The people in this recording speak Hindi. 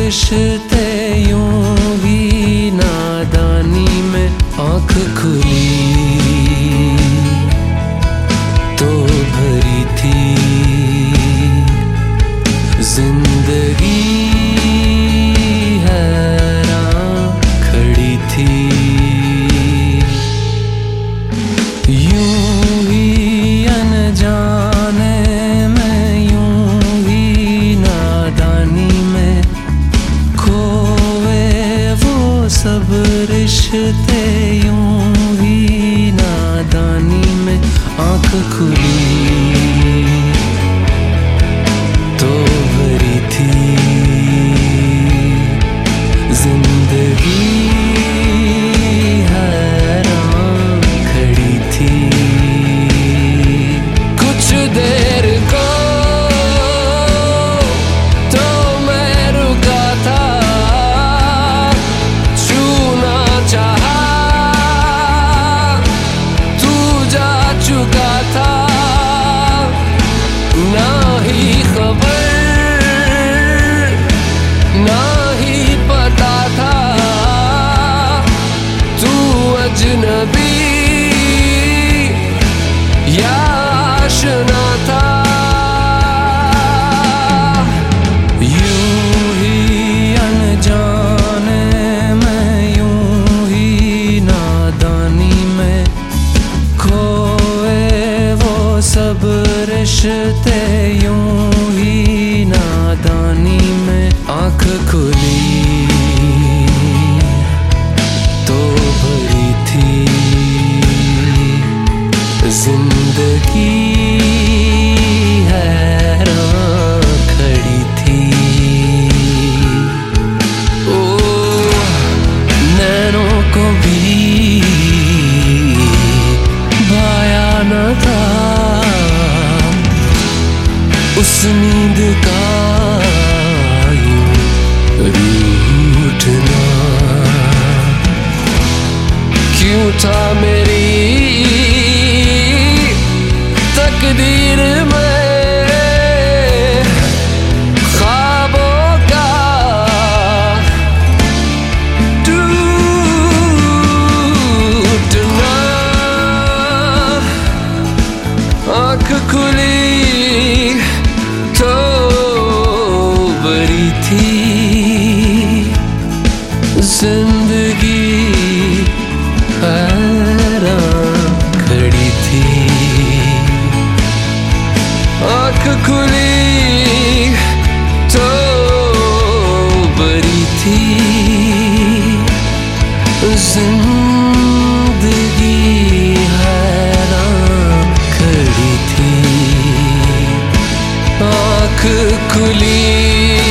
रिश्ते यूं ही नादानी में आँख खुली तो भरी थी जिंदगी, हैरान खड़ी थी। यूं ही अनजाने में, यूं ही नादानी में खोए वो सब रिश्ते, यूं ही नादानी में आँख खुली तो भरी थी जिंदगी, हैरान खड़ी थी। कुछ देर को तो मैं रुका था, छूना चाहा, तू जा चुका था, ना ही खबर ना ही पता था, तू अजनबी या आशना था। यूं ही अनजाने में, यूं ही नादानी में खोए वो सब रिश्ते, यूं ही नादानी में आँख खुली तो भरी थी जिंदगी, हैरान खड़ी थी। ओ नैनों को भी भाया न था उस नींद का रूठना, क्यों था मेरी तकदीर में ख्वाबों का टूटना। आँख खुली तो भरी थी जिंदगी, हैरान खड़ी थी। आँख खुली तो भरी थी जिंदगी, हैरान खड़ी थी। आँख खुली